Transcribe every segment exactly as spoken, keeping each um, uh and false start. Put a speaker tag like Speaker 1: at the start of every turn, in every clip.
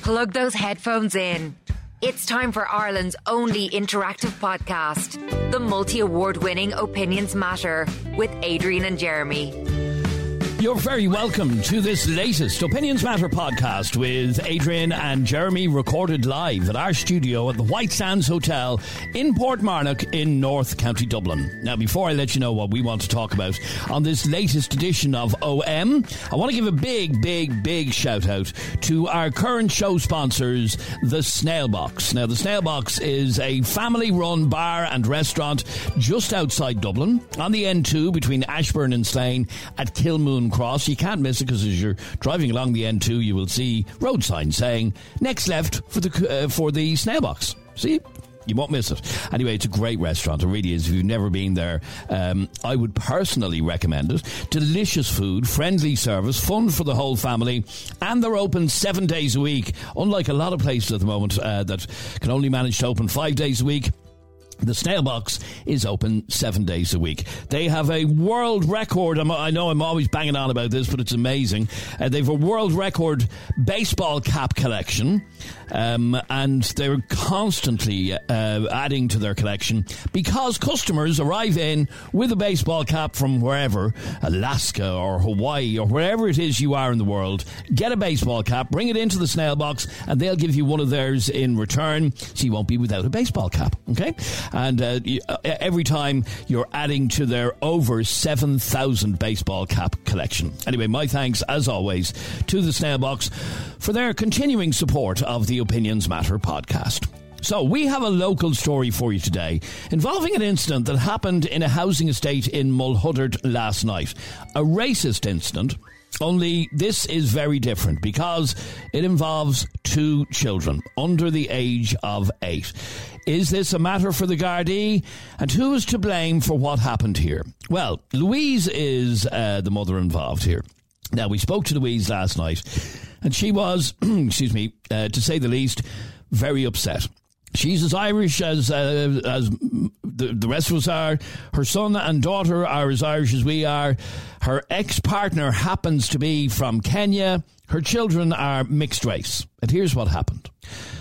Speaker 1: Plug those headphones in. It's time for Ireland's only interactive podcast, the multi-award winning Opinions Matter with Adrian and Jeremy.
Speaker 2: You're very welcome to this latest Opinions Matter podcast with Adrian and Jeremy, recorded live at our studio at the White Sands Hotel in Portmarnock in North County Dublin. Now, before I let you know what we want to talk about on this latest edition of O M, I want to give a big, big, big shout out to our current show sponsors, the Snail Box. Now, the Snail Box is a family-run bar and restaurant just outside Dublin on the N two between Ashburn and Slane at Kilmoon Cross. You can't miss it because as you're driving along the N two, you will see road signs saying next left for the uh, for the Snail Box. See? You won't miss it. Anyway, it's a great restaurant. It really is. If you've never been there, um, I would personally recommend it. Delicious food, friendly service, fun for the whole family, and they're open seven days a week. Unlike a lot of places at the moment uh, that can only manage to open five days a week, the Snail Box is open seven days a week. They have a world record. I'm, I know I'm always banging on about this, but it's amazing. Uh, they have a world record baseball cap collection, um, and they're constantly uh, adding to their collection because customers arrive in with a baseball cap from wherever, Alaska or Hawaii or wherever it is you are in the world. Get a baseball cap, bring it into the Snail Box, and they'll give you one of theirs in return, so you won't be without a baseball cap. Okay? And uh, you, uh, every time you're adding to their over seven thousand baseball cap collection. Anyway, my thanks, as always, to the Snail Box for their continuing support of the Opinions Matter podcast. So, we have a local story for you today involving an incident that happened in a housing estate in Mulhuddart last night. A racist incident. Only this is very different because it involves two children under the age of eight. Is this a matter for the Gardaí? And who is to blame for what happened here? Well, Louise is uh, the mother involved here. Now, we spoke to Louise last night, and she was, excuse me, uh, to say the least, very upset. She's as Irish as uh, as the, the rest of us are. Her son and daughter are as Irish as we are. Her ex-partner happens to be from Kenya. Her children are mixed race. And here's what happened.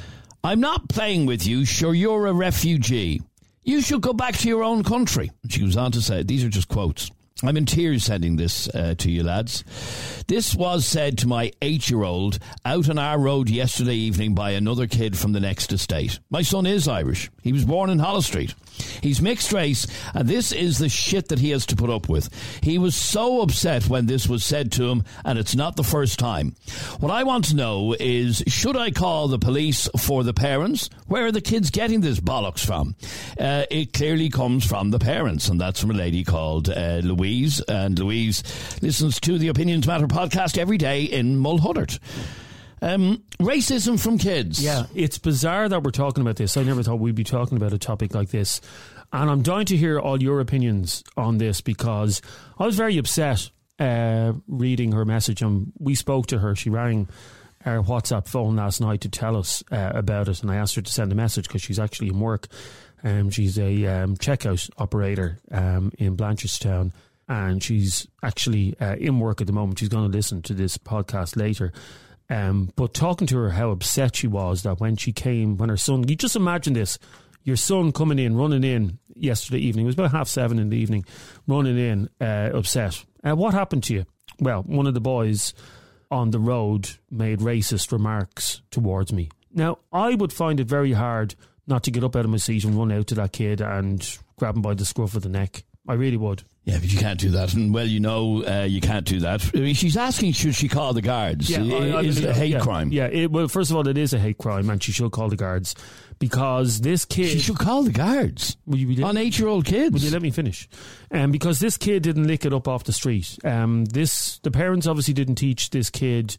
Speaker 2: I'm not playing with you. Sure, you're a refugee. You should go back to your own country. She goes on to say, these are just quotes. I'm in tears sending this uh, to you, lads. This was said to my eight-year-old out on our road yesterday evening by another kid from the next estate. My son is Irish. He was born in Holles Street. He's mixed race, and this is the shit that he has to put up with. He was so upset when this was said to him, and it's not the first time. What I want to know is, should I call the police for the parents? Where are the kids getting this bollocks from? Uh, it clearly comes from the parents, and that's from a lady called uh, Louise. And Louise listens to the Opinions Matter podcast every day in Mulhuddart. Um, racism from kids.
Speaker 3: Yeah, it's bizarre that we're talking about this. I never thought we'd be talking about a topic like this. And I'm dying to hear all your opinions on this because I was very upset uh, reading her message. And we spoke to her. She rang our WhatsApp phone last night to tell us uh, about it. And I asked her to send a message because she's actually in work. Um, she's a um, checkout operator um, in Blanchardstown. And she's actually uh, in work at the moment. She's going to listen to this podcast later. Um, but talking to her, how upset she was that when she came, when her son, you just imagine this, your son coming in, running in yesterday evening, it was about half seven in the evening, running in, uh, upset. Uh, what happened to you? Well, one of the boys on the road made racist remarks towards me. Now, I would find it very hard not to get up out of my seat and run out to that kid and grab him by the scruff of the neck. I really would.
Speaker 2: Yeah, but you can't do that. And, well, you know, uh, you can't do that. I mean, she's asking, should she call the guards?
Speaker 3: Yeah,
Speaker 2: it,
Speaker 3: I, I
Speaker 2: is it a hate
Speaker 3: yeah,
Speaker 2: crime?
Speaker 3: Yeah, it, well, first of all, it is a hate crime, and she should call the guards because this kid...
Speaker 2: She should call the guards
Speaker 3: will you, will you,
Speaker 2: on eight-year-old kids.
Speaker 3: Will you let me finish? Um, because this kid didn't lick it up off the street. Um, this The parents obviously didn't teach this kid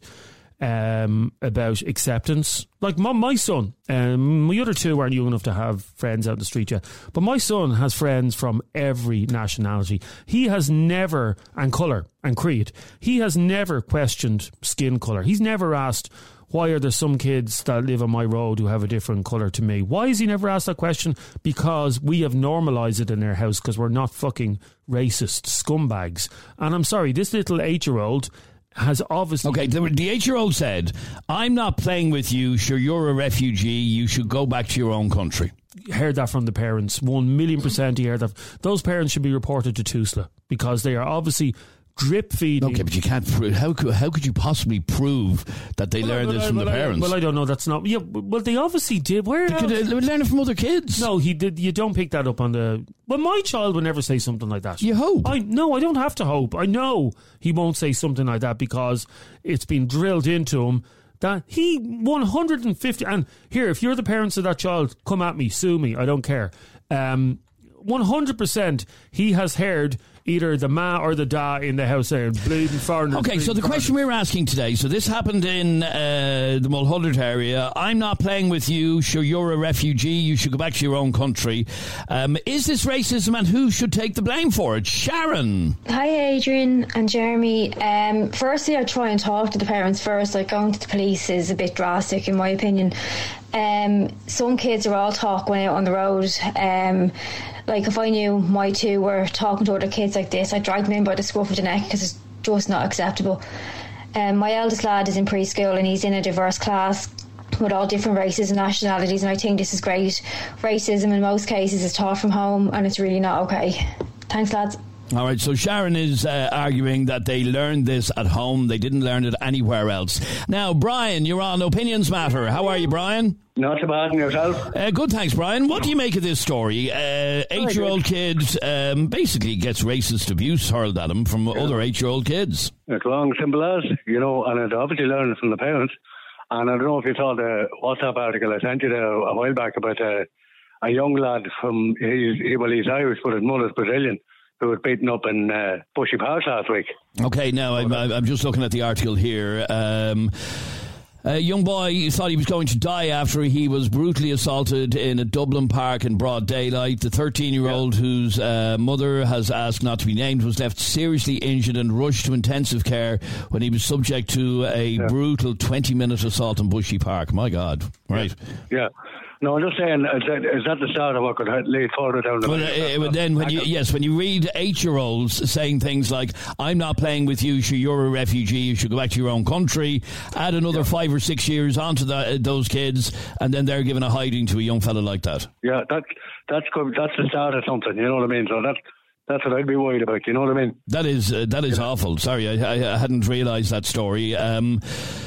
Speaker 3: um, about acceptance. Like my, my son, um, my other two aren't young enough to have friends out in the street yet, but my son has friends from every nationality. He has never, and colour and creed, he has never questioned skin colour. He's never asked, why are there some kids that live on my road who have a different colour to me? Why has he never asked that question? Because we have normalised it in our house because we're not fucking racist scumbags. And I'm sorry, this little eight-year-old has obviously...
Speaker 2: Okay, the, the eight-year-old said, I'm not playing with you, sure, you're a refugee, you should go back to your own country.
Speaker 3: Heard that from the parents. One million percent he heard that. Those parents should be reported to TUSLA because they are obviously drip feeding.
Speaker 2: Okay, but you can't prove... How could, how could you possibly prove that they well, learned this I, from
Speaker 3: well,
Speaker 2: the
Speaker 3: I,
Speaker 2: parents?
Speaker 3: Well, I don't know. That's not... Yeah, well, they obviously did. Where
Speaker 2: They could uh, learn it from other kids.
Speaker 3: No, he did. You don't pick that up on the... Well, my child would never say something like that.
Speaker 2: You hope.
Speaker 3: I No, I don't have to hope. I know he won't say something like that because it's been drilled into him that he one hundred fifty... And here, if you're the parents of that child, come at me, sue me, I don't care. Um, one hundred percent he has heard either the ma or the da in the house saying bleeding foreigners.
Speaker 2: Okay, so the
Speaker 3: foreigners.
Speaker 2: question we're asking today, so this happened in uh, the Mulhullard area. I'm not playing with you, sure you're a refugee, you should go back to your own country. Um, is this racism and who should take the blame for it? Sharon.
Speaker 4: Hi Adrian and Jeremy. Um, firstly, I'd try and talk to the parents first. Like going to the police is a bit drastic in my opinion. Um, some kids are all talk when out on the road. Um, like if I knew my two were talking to other kids like this, I'd drag them in by the scruff of the neck because it's just not acceptable. Um, my eldest lad is in preschool and he's in a diverse class with all different races and nationalities, and I think this is great. Racism in most cases is taught from home and it's really not okay. Thanks lads.
Speaker 2: All right, so Sharon is uh, arguing that they learned this at home. They didn't learn it anywhere else. Now, Brian, you're on Opinions Matter. How are you, Brian?
Speaker 5: Not so bad, and yourself?
Speaker 2: Uh, good, thanks, Brian. What do you make of this story? Uh, eight-year-old kid um, basically gets racist abuse hurled at him from yeah. other eight-year-old kids.
Speaker 5: It's long, simple as, you know, and it obviously learned from the parents. And I don't know if you saw the WhatsApp article I sent you there a while back about uh, a young lad from, he's, he, well, he's Irish, but his mother's Brazilian, who was beaten up in uh, Bushy Park last week.
Speaker 2: Okay, now I'm, I'm just looking at the article here. Um, a young boy thought he was going to die after he was brutally assaulted in a Dublin park in broad daylight. The thirteen-year-old, yeah. whose uh, mother has asked not to be named, was left seriously injured and rushed to intensive care when he was subject to a yeah. brutal twenty-minute assault in Bushy Park. My God. Right.
Speaker 5: Yeah. No, I'm just saying, is that, is that the start of what could lead further down the
Speaker 2: well, uh, uh, then, when you, yes, when you read eight-year-olds saying things like, I'm not playing with you, sure, you're a refugee, you should go back to your own country, add another yeah. five or six years onto the, uh, those kids, and then they're given a hiding to a young fella like that.
Speaker 5: Yeah, that, that's good. That's the start of something, you know what I mean? So that's, that's what I'd be worried about, you know what I mean?
Speaker 2: That is, uh, that is yeah. awful. Sorry, I, I, I hadn't realised that story. Um...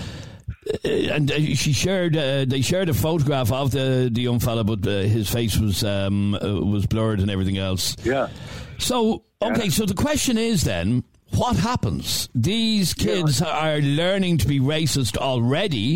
Speaker 2: Uh, and uh, she shared. Uh, they shared a photograph of the, the young fella, but uh, his face was um, uh, was blurred and everything else.
Speaker 5: Yeah.
Speaker 2: So okay. Yeah. So the question is then, what happens? These kids yeah. are learning to be racist already.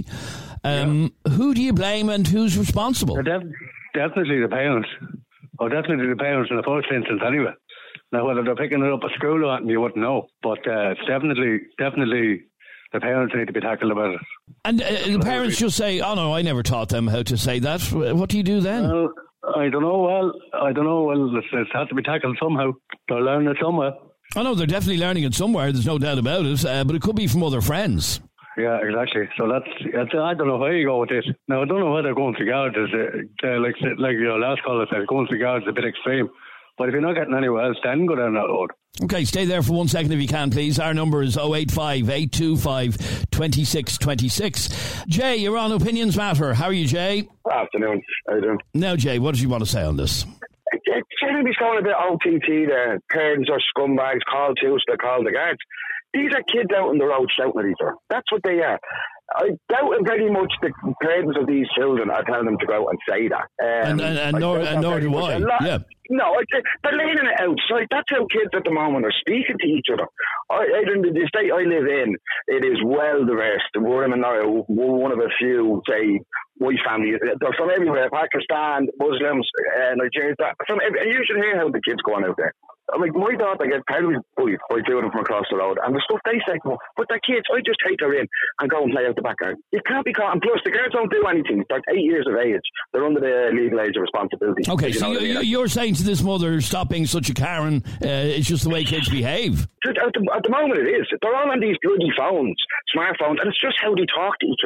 Speaker 2: Um, yeah. Who do you blame and who's responsible?
Speaker 5: Def- definitely the parents. Or definitely the parents in the first instance, anyway. Now whether they're picking it up at school or not, you wouldn't know. But uh, it's definitely, definitely. The parents need to be tackled about it.
Speaker 2: And uh, the parents just say, oh no, I never taught them how to say that. What do you do then?
Speaker 5: Well, I don't know. Well, I don't know. Well, it's, it's had to be tackled somehow. They're learning it somewhere.
Speaker 2: Oh no, they're definitely learning it somewhere. There's no doubt about it. Uh, but it could be from other friends.
Speaker 5: Yeah, exactly. So that's, that's I don't know how you go with this. Now, I don't know whether going to guards is, uh, uh, like, like your last caller said, going to guards is a bit extreme. But if you're not getting anywhere else, then go down that road.
Speaker 2: Okay, stay there for one second if you can, please. Our number is oh eight five, eight two five, two six two six. Jay, you're on Opinions Matter. How are you, Jay?
Speaker 6: Afternoon. How are you doing?
Speaker 2: Now, Jay, what did you want to say on this?
Speaker 6: It seems to be going a bit O T T there. Parents are scumbags, call to, they call the guards. These are kids out on the road shouting at each other. That's what they are. I doubt very much the parents of these children are telling them to go out and say that. Um,
Speaker 2: and and, and nor, and nor do I. Yeah.
Speaker 6: No, they're laying it outside. That's how kids at the moment are speaking to each other. I, I, in the state I live in, it is well diverse. We're, in, we're one of a few, say, white families. They're from everywhere: Pakistan, Muslims, uh, Nigerians. From every, and you should hear how the kids go on out there. Like, my daughter gets totally bullied by two of them from across the road, and the stuff they say, well, but they're kids, I just take her in and go and play out the back garden. You can't be caught, and plus, the girls don't do anything. They're eight years of age. They're under the legal age of responsibility.
Speaker 2: Okay, you so you, I mean? you're saying to this mother, stop being such a Karen, uh, it's just the way kids behave?
Speaker 6: At the, at the moment it is. They're all on these bloody phones, smartphones, and it's just how they talk to each other.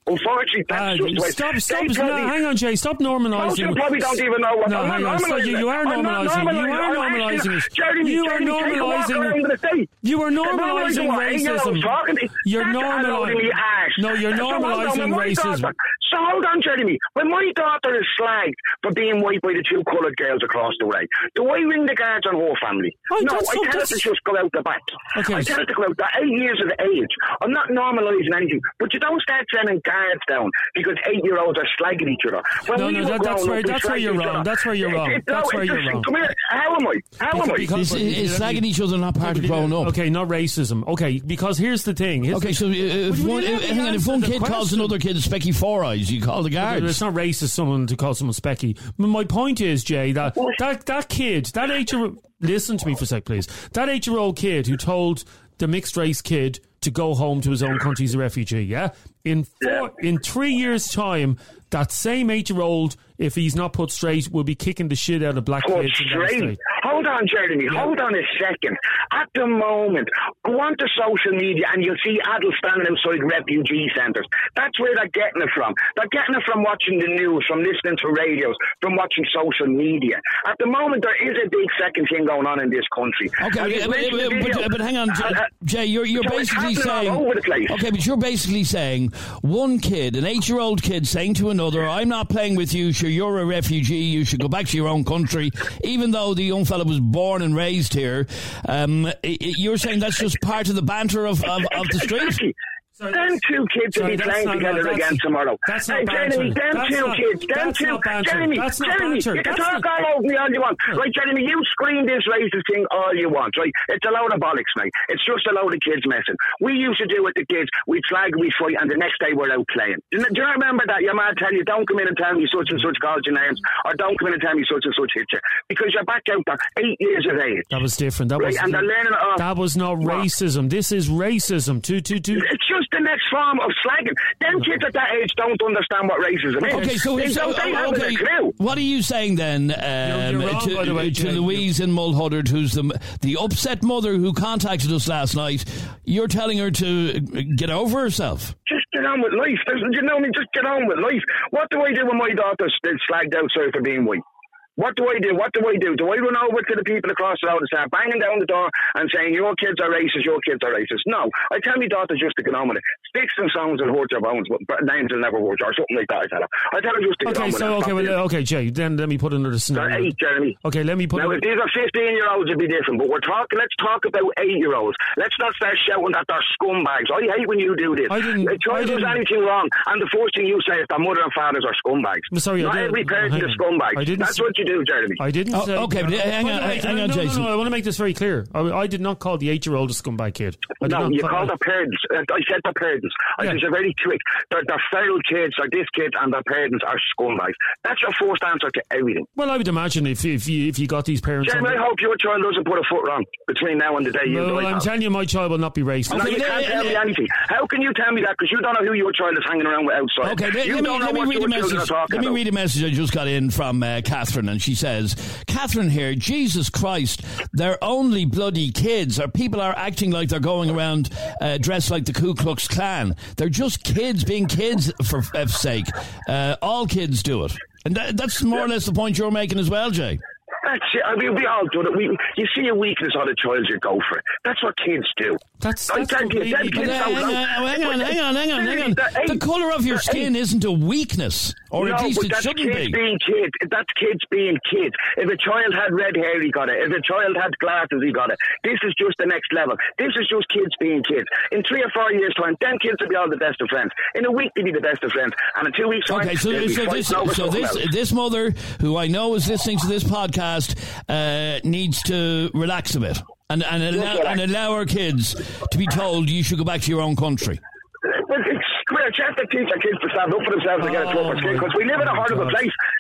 Speaker 6: Unfortunately, that's
Speaker 3: Uh,
Speaker 6: just the way.
Speaker 3: stop, stop,
Speaker 6: They
Speaker 3: no,
Speaker 6: tell me-
Speaker 3: hang on, Jay, stop normalising.
Speaker 6: Most of you probably don't even know what
Speaker 3: no,
Speaker 6: I'm
Speaker 3: hang
Speaker 6: not
Speaker 3: on, so
Speaker 6: normalising
Speaker 3: you, you are
Speaker 6: it. I'm not
Speaker 3: normalising. You
Speaker 6: normalising
Speaker 3: are
Speaker 6: it. I'm
Speaker 3: normalising
Speaker 6: asking-
Speaker 3: it.
Speaker 6: Jeremy,
Speaker 3: You are
Speaker 6: Jeremy, take a walk around
Speaker 3: normalising.
Speaker 6: with a state.
Speaker 3: You are
Speaker 6: They're
Speaker 3: normalising
Speaker 6: what eight-year-olds
Speaker 3: racism.
Speaker 6: talking to me.
Speaker 3: You're
Speaker 6: That's allowed in the
Speaker 3: normalising.
Speaker 6: arse.
Speaker 3: No, you're
Speaker 6: So hold on,
Speaker 3: normalising
Speaker 6: when my
Speaker 3: racism.
Speaker 6: daughter- So hold on, Jeremy. When my daughter is slagged for being white by the two coloured girls across the way, do I ring the guards on her family?
Speaker 3: Oh,
Speaker 6: no,
Speaker 3: that's
Speaker 6: I
Speaker 3: so-
Speaker 6: tell her
Speaker 3: that's-
Speaker 6: to just go out the back.
Speaker 3: Okay.
Speaker 6: I tell her to go out. They're eight years of age. I'm not normalising anything, but you don't start sending guards down because eight-year-olds are slagging each other. When
Speaker 3: No,
Speaker 6: we
Speaker 3: no,
Speaker 6: were
Speaker 3: that- that's
Speaker 6: growing
Speaker 3: where-
Speaker 6: up, we
Speaker 3: that's where
Speaker 6: slagged
Speaker 3: you're
Speaker 6: each
Speaker 3: wrong.
Speaker 6: other.
Speaker 3: That's where you're
Speaker 6: It-
Speaker 3: wrong.
Speaker 6: it- no,
Speaker 3: That's where
Speaker 6: it's
Speaker 3: you're
Speaker 6: just-
Speaker 3: wrong.
Speaker 6: Come here. How am I? How am I?
Speaker 2: Is,
Speaker 3: Because-
Speaker 2: is slagging each other not part of growing up?
Speaker 3: Okay, not racism. Okay, because here's the thing. Here's
Speaker 2: Okay,
Speaker 3: the,
Speaker 2: so uh, if,
Speaker 3: Would you
Speaker 2: one,
Speaker 3: let
Speaker 2: if,
Speaker 3: me
Speaker 2: hang on, if
Speaker 3: answer
Speaker 2: one
Speaker 3: the
Speaker 2: kid calls
Speaker 3: question?
Speaker 2: another kid Specky Four Eyes, you call the guards.
Speaker 3: It's not racist someone to call someone specky. But my point is, Jay, that that, that kid, that eight year listen to me for a sec, please. That eight year old kid who told the mixed race kid to go home to his own country as a refugee, yeah? In four, in three years' time, that same eight year old, if he's not put straight, will be kicking the shit out of black
Speaker 6: Put
Speaker 3: kids. in that
Speaker 6: straight.
Speaker 3: state.
Speaker 6: Hold on, Jeremy.
Speaker 3: Yeah.
Speaker 6: Hold on a second. At the moment, go on to social media and you'll see adults standing outside refugee centres. That's where they're getting it from. They're getting it from watching the news, from listening to radios, from watching social media. At the moment, there is a big second thing going on in this country.
Speaker 2: Okay,
Speaker 6: And
Speaker 2: but,
Speaker 6: you
Speaker 2: but,
Speaker 6: mentioned the
Speaker 2: but,
Speaker 6: video.
Speaker 2: but, but hang on, Jay,
Speaker 6: Uh, uh,
Speaker 2: Jay you're, you're
Speaker 6: so it's
Speaker 2: basically
Speaker 6: happening all
Speaker 2: saying...
Speaker 6: over the place.
Speaker 2: Okay, but you're basically saying one kid, an eight-year-old kid saying to another, I'm not playing with you, sure, you're a refugee, you should go back to your own country, even though the young fella was born and raised here. Um, i- i- you're saying that's just part of the banter of, of, of the street?
Speaker 6: Exactly.
Speaker 3: Sorry,
Speaker 6: Them two kids will
Speaker 3: sorry,
Speaker 6: be
Speaker 3: that's
Speaker 6: playing
Speaker 3: not-
Speaker 6: together
Speaker 3: no, that's-
Speaker 6: again tomorrow.
Speaker 3: that's not
Speaker 6: hey, Jeremy,
Speaker 3: banter.
Speaker 6: them
Speaker 3: That's
Speaker 6: two
Speaker 3: not-
Speaker 6: kids, them
Speaker 3: that's
Speaker 6: two.
Speaker 3: not banter.
Speaker 6: Jeremy,
Speaker 3: That's not
Speaker 6: Jeremy,
Speaker 3: banter.
Speaker 6: you can
Speaker 3: That's
Speaker 6: talk
Speaker 3: not-
Speaker 6: all over me all you want. Right, Jeremy, you scream this racist thing all you want, right? It's a load of bollocks, mate. It's just a load of kids messing. We used to do with the kids, we'd flag, we'd fight, and the next day we're out playing. Do you, do you remember that? Your man tell you, don't come in and tell me such and such called your names, or don't come in and tell me such and such hit you. Because you're back out there, eight years of age.
Speaker 3: That was different. That
Speaker 6: Right,
Speaker 3: was
Speaker 6: and they're learning it off.
Speaker 3: that was not
Speaker 6: What?
Speaker 3: racism. This is racism. Two, two, two.
Speaker 6: It's just the next form of slagging. Them kids at that age don't understand what racism is.
Speaker 2: Okay, so,
Speaker 6: they,
Speaker 2: so
Speaker 6: don't, they haven't
Speaker 2: okay,
Speaker 6: a clue.
Speaker 2: what are you saying then um,
Speaker 3: You're- you're wrong,
Speaker 2: to,
Speaker 3: by the way,
Speaker 2: to
Speaker 3: Jay.
Speaker 2: Louise in Mulhuddard, who's the the upset mother who contacted us last night? You're telling her to get over herself.
Speaker 6: Just get on with life. There's, you know me, just get on with life. What do I do when my daughter's still slagged outside for being white? What do I do? What do I do? Do I run over to the people across the road and start banging down the door and saying, your kids are racist, your kids are racist? No. I tell my daughter just to get on with it. Sticks and stones will hurt your bones, but names will never hurt you, or something like that, I tell her. I tell her just to get
Speaker 3: Okay,
Speaker 6: on with
Speaker 3: so
Speaker 6: it.
Speaker 3: okay,
Speaker 6: Stop
Speaker 3: well,
Speaker 6: it.
Speaker 3: okay, Jay. Then let me put another
Speaker 6: They're
Speaker 3: scenario.
Speaker 6: eight, Jeremy.
Speaker 3: Okay, let me put.
Speaker 6: Now,
Speaker 3: another-
Speaker 6: if these are fifteen-year-olds, it'd be different. But we're talking. Let's talk about eight-year-olds. Let's not start shouting that they're scumbags. I hate when you do this.
Speaker 3: I didn't-
Speaker 6: A child
Speaker 3: I
Speaker 6: does
Speaker 3: didn't-
Speaker 6: anything wrong, and the first thing you say is their mother and fathers are scumbags.
Speaker 3: I'm sorry, I
Speaker 6: not
Speaker 3: didn't-
Speaker 6: every parent
Speaker 3: hang
Speaker 6: is
Speaker 3: on.
Speaker 6: scumbags.
Speaker 3: I didn't
Speaker 6: That's
Speaker 3: say-
Speaker 6: what you do, Jeremy.
Speaker 3: I didn't
Speaker 2: Oh,
Speaker 3: say.
Speaker 2: okay, but hang on,
Speaker 3: By the way,
Speaker 2: hang on,
Speaker 3: no, no,
Speaker 2: Jason.
Speaker 3: No, no, I want to make this very clear. I, I did not call the eight-year-old a scumbag kid. I did
Speaker 6: No,
Speaker 3: not
Speaker 6: you
Speaker 3: call-
Speaker 6: call their parents. Uh, I said their parents. I
Speaker 3: Yeah.
Speaker 6: said you're very quick. They're, they're feral kids. They're this kids, and their parents are scumbags. That's your first answer to everything.
Speaker 3: Well, I would imagine if if you if you got these parents.
Speaker 6: Jeremy,
Speaker 3: on
Speaker 6: I hope your child doesn't put a foot wrong between now and the day you
Speaker 3: well,
Speaker 6: die.
Speaker 3: I'm
Speaker 6: pal.
Speaker 3: telling you, my child will not be racist.
Speaker 6: No,
Speaker 2: Okay,
Speaker 6: you
Speaker 2: let-
Speaker 6: can't tell me
Speaker 2: let-
Speaker 6: anything. How can you tell me that? Because you don't know who your child is hanging around with outside.
Speaker 2: Okay, let,
Speaker 6: you
Speaker 2: let me,
Speaker 6: don't know
Speaker 2: let me
Speaker 6: what
Speaker 2: read a
Speaker 6: your children
Speaker 2: message.
Speaker 6: are talking
Speaker 2: Let me
Speaker 6: about.
Speaker 2: read a message I just got in from uh, Catherine, and she says, Catherine here, Jesus Christ, they're only bloody kids, or people are acting like they're going around uh, dressed like the Ku Klux Klan. They're just kids being kids, for F's sake. Uh, all kids do it. And that, that's more or less the point you're making as well, Jay.
Speaker 6: That's it. I mean, we all do it. We, you see a weakness on a child, you go for it. That's what kids do.
Speaker 3: That's-
Speaker 6: I
Speaker 3: that's
Speaker 6: tell you,
Speaker 3: completely-
Speaker 6: them
Speaker 2: But,
Speaker 6: kids
Speaker 2: uh,
Speaker 6: don't
Speaker 2: hang,
Speaker 6: know.
Speaker 2: on, hang on, hang on, hang on, hang on.
Speaker 6: They're eight.
Speaker 2: The colour of your
Speaker 6: They're
Speaker 2: skin
Speaker 6: eight.
Speaker 2: isn't a weakness, or
Speaker 6: no,
Speaker 2: at least
Speaker 6: but
Speaker 2: it
Speaker 6: that's
Speaker 2: shouldn't
Speaker 6: kids
Speaker 2: be.
Speaker 6: being kids. That's kids being kids. If a child had red hair, he got it. If a child had glasses, he got it. This is just the next level. This is just kids being kids. In three or four years' time, them kids will be all the best of friends. In a week, they'll be the best of friends. And in two weeks' time,
Speaker 2: Okay, so,
Speaker 6: they'll be
Speaker 2: so this
Speaker 6: fighting over
Speaker 2: so
Speaker 6: something
Speaker 2: this
Speaker 6: else.
Speaker 2: this mother, who I know is listening to this podcast, uh, needs to relax a bit and and allow,
Speaker 6: relax.
Speaker 2: and allow her kids to be told you should go back to your own country.
Speaker 6: Well, it's square. You have to teach our kids to stand up for themselves and get a
Speaker 3: Oh,
Speaker 6: proper skin, because we live in a
Speaker 3: my
Speaker 6: horrible
Speaker 3: God.
Speaker 6: place.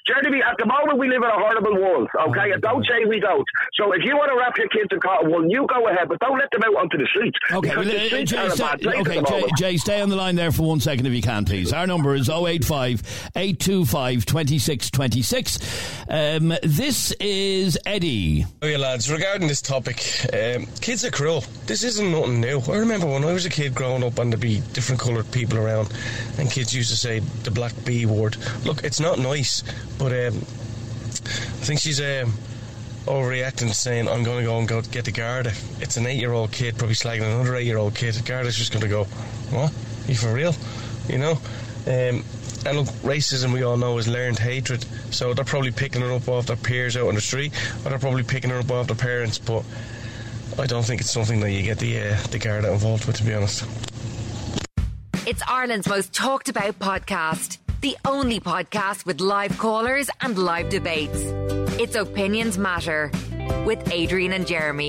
Speaker 6: Jeremy, at the moment we live in a horrible world, okay? And don't say we don't. So if you want to wrap your kids in cotton wool, you go ahead, but don't let them out onto the streets.
Speaker 2: Okay, well,
Speaker 6: the streets
Speaker 2: Jay,
Speaker 6: are a
Speaker 2: stay,
Speaker 6: bad place
Speaker 2: okay
Speaker 6: at the
Speaker 2: Jay,
Speaker 6: moment.
Speaker 2: Jay, stay on the line there for one second if you can, please. Our number is oh eight five, eight two five, two six two six. Um, this is Eddie.
Speaker 7: Oh yeah, lads, regarding this topic, um, kids are cruel. This isn't nothing new. I remember when I was a kid growing up and there'd be different coloured people around and kids used to say the black B word. Look, it's not nice, but um, I think she's um, overreacting, saying I'm going to go and go get the Garda. It's an eight-year-old kid probably slagging another eight-year-old kid. The Garda's just going to go, what? Are you for real? You know? Um, and look, racism, we all know, is learned hatred. So they're probably picking it up off their peers out on the street, or they're probably picking it up off their parents. But I don't think it's something that you get the uh, the Garda involved with, to be honest.
Speaker 1: It's Ireland's most talked about podcast. The only podcast with live callers and live debates. It's Opinions Matter with Adrian and Jeremy.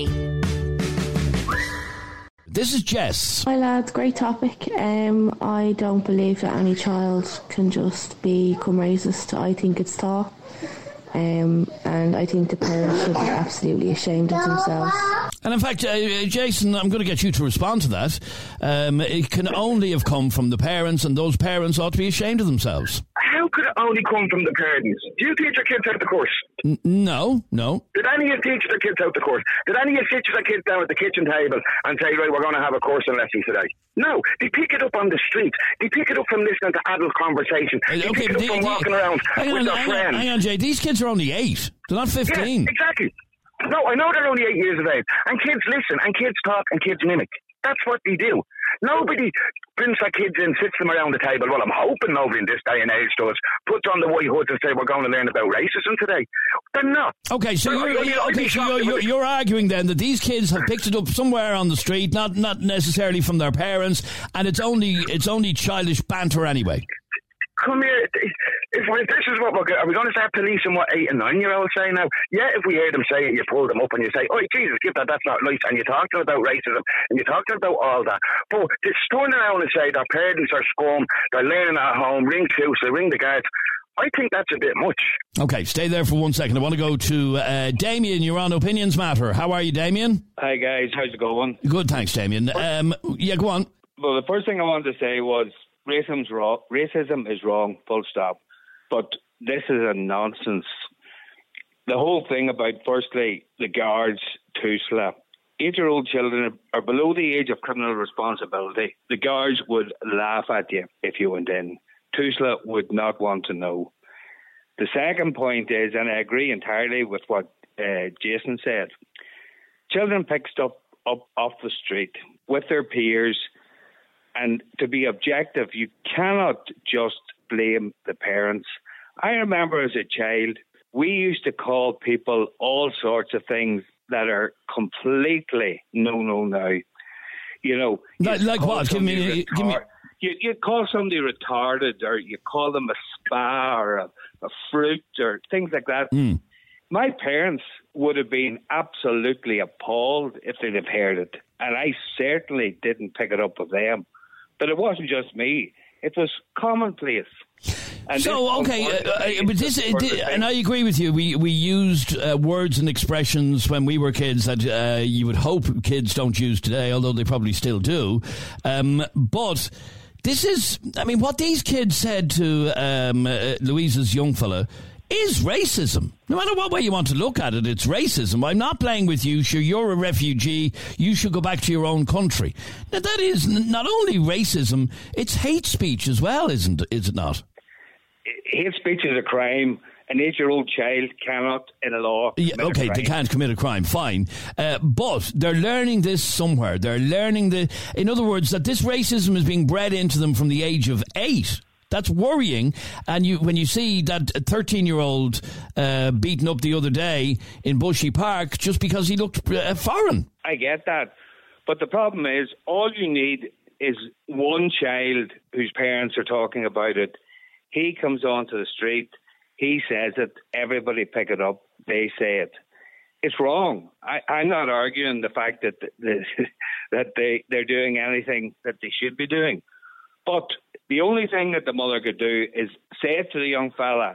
Speaker 2: This is Jess.
Speaker 8: Hi lads, great topic. Um, I don't believe that any child can just become racist. I think it's taught. Um, and I think the parents should be absolutely ashamed of themselves.
Speaker 2: And in fact, uh, Jason, I'm going to get you to respond to that. Um, it can only have come from the parents, and those parents ought to be ashamed of themselves.
Speaker 6: How could it only come from the parents? Do you teach your kids out the course?
Speaker 2: N- no, no.
Speaker 6: Did any of you teach their kids out the course? Did any of you sit your kids down at the kitchen table and say, right, we're going to have a course in lessons today? No. They pick it up on the street. They pick it up from listening to adult conversation. They
Speaker 2: Uh, okay,
Speaker 6: pick it up
Speaker 2: but
Speaker 6: from
Speaker 2: they-
Speaker 6: walking
Speaker 2: they-
Speaker 6: around
Speaker 2: hang
Speaker 6: with
Speaker 2: on,
Speaker 6: their
Speaker 2: hang
Speaker 6: friends.
Speaker 2: on, hang on, Jay. These kids are only eight. They're not fifteen.
Speaker 6: Yeah, exactly. No, I know they're only eight years of age. And kids listen, and kids talk, and kids mimic. That's what they do. Nobody brings their kids in, sits them around the table. Well, I'm hoping nobody in this day and age does. Puts on the white hood and say, we're going to learn about racism today. They're not.
Speaker 2: Okay, so
Speaker 6: They're-
Speaker 2: you're,
Speaker 6: I'd be-
Speaker 2: you're-
Speaker 6: I'd be
Speaker 2: okay, so
Speaker 6: shocked
Speaker 2: you're,
Speaker 6: if
Speaker 2: you're,
Speaker 6: it-
Speaker 2: you're arguing then that these kids have picked it up somewhere on the street, not not necessarily from their parents, and it's only it's only childish banter anyway.
Speaker 6: Come here. If, if this is what we're going, are we going to start policing what eight and nine year olds say now? Yeah, if we hear them say it, you pull them up and you say, "Oh, Jesus, give that. That's not nice." And you talk to them about racism and you talk to them about all that. But to turn around and say their parents are scum, they're learning at home, ring truce, they ring the guards. I think that's a bit much.
Speaker 2: Okay, stay there for one second. I want to go to uh, Damien. You're on Opinions Matter. How are you, Damien?
Speaker 9: Hi guys, how's it going?
Speaker 2: Good, thanks, Damien. Um, yeah, go on.
Speaker 9: Well, the first thing I wanted to say was racism's wrong. Racism is wrong, full stop. But this is a nonsense. The whole thing about, firstly, the guards, Tusla. Eight-year-old children are below the age of criminal responsibility. The guards would laugh at you if you went in. Tusla would not want to know. The second point is, and I agree entirely with what uh, Jason said, children pick stuff up off the street with their peers, and to be objective, you cannot just blame the parents. I remember as a child, we used to call people all sorts of things that are completely no-no now. You know,
Speaker 2: Like, like what? Give me, give me.
Speaker 9: You, you call somebody retarded, or you call them a spa or a, a fruit or things like that.
Speaker 2: Mm.
Speaker 9: My parents would have been absolutely appalled if they'd have heard it. And I certainly didn't pick it up with them. But it wasn't just me. It was commonplace. And
Speaker 2: So,
Speaker 9: this,
Speaker 2: okay, uh, uh,
Speaker 9: unfortunately,
Speaker 2: but this,
Speaker 9: is
Speaker 2: uh,
Speaker 9: the
Speaker 2: di-
Speaker 9: sort of
Speaker 2: and I agree with you. We we used uh, words and expressions when we were kids that uh, you would hope kids don't use today, although they probably still do. Um, but this is, I mean, what these kids said to um, uh, Louisa's young fella is racism. No matter what way you want to look at it, it's racism. I'm not playing with you. Sure, you're a refugee. You should go back to your own country. Now, that is n- not only racism, it's hate speech as well, isn't is it not?
Speaker 9: hate speech is a crime. An eight-year-old child cannot, in a law,
Speaker 2: Yeah,
Speaker 9: commit a
Speaker 2: okay, they
Speaker 9: crime.
Speaker 2: can't commit a crime, fine. Uh, but they're learning this somewhere. They're learning the, in other words, that this racism is being bred into them from the age of eight. That's worrying. And you, when you see that thirteen-year-old uh, beaten up the other day in Bushy Park just because he looked uh, foreign.
Speaker 9: I get that. But the problem is, all you need is one child whose parents are talking about it. He comes onto the street. He says it. Everybody pick it up. They say it. It's wrong. I, I'm not arguing the fact that the, that they, they're doing anything that they should be doing. But the only thing that the mother could do is say it to the young fella